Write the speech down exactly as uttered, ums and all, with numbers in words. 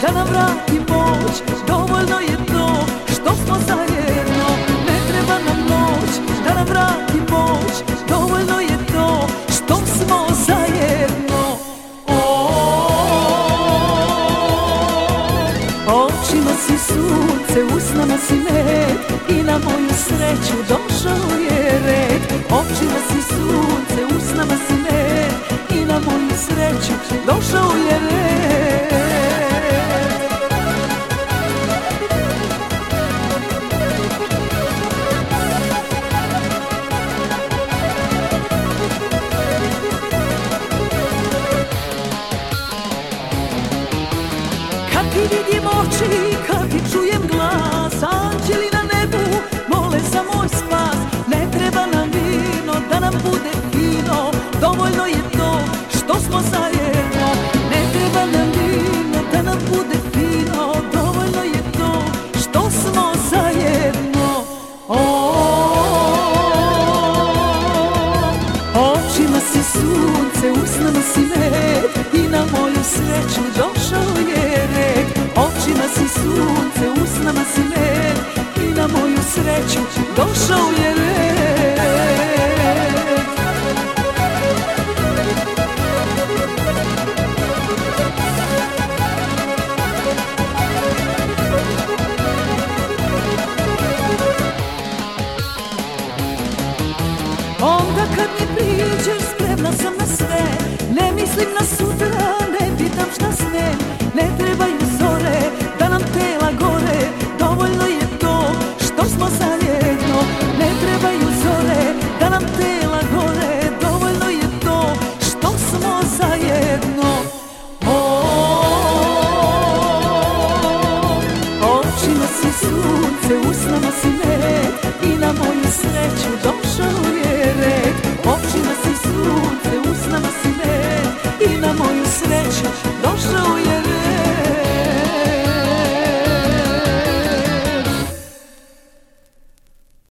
da nam vrati moć. Dovoljno je to što smo zajedno, ne treba nam noć da nam vrati moć. Dovoljno je to što smo zajedno. Očima si sunce, usnama si med, i na moju sreću došao je red. Očima si sunce, usnama si med, i na moju sreću došao je red. Kad ti vidim oči, kad ti čujem glas, anđeli na nebu mole za moj spas. Ne treba nam vino da nam bude fino, dovoljno je to što smo zajedno. Ne treba nam vino da nam bude fino, dovoljno je to što smo zajedno. Očima si sunce, usnama si med, i na moju sreću došao je red. Očima si sunce, usnama si med, i na moju sreću došao je red.